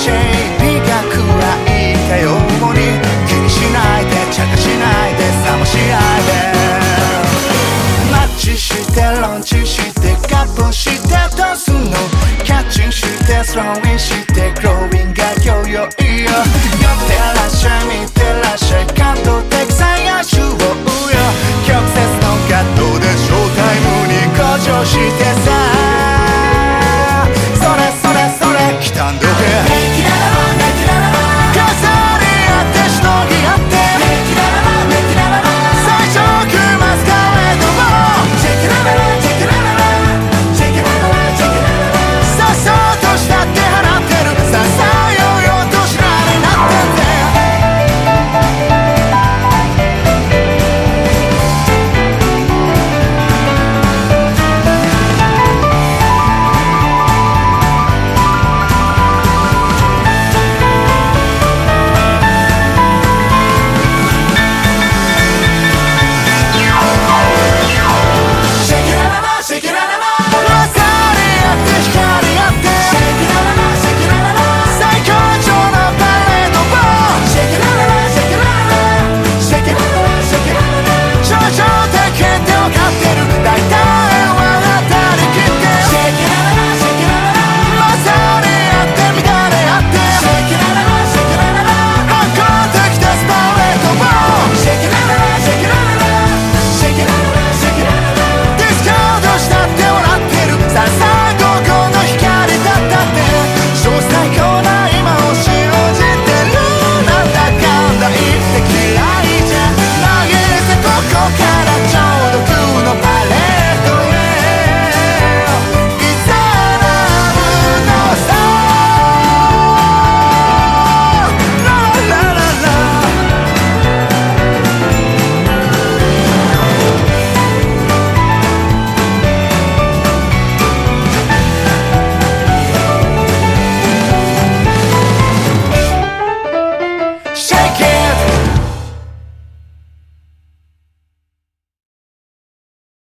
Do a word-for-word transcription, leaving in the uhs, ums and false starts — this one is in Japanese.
シェイビが暗いかように気にしないで茶化しないで冷ましないでマッチしてロンチしてカップしてどうすんのキャッチンしてスローインしてグローインが今日よいよ寄ってらっしゃい見てらっしゃい感動的最終をよ曲折のガットでショータイムに向上してさ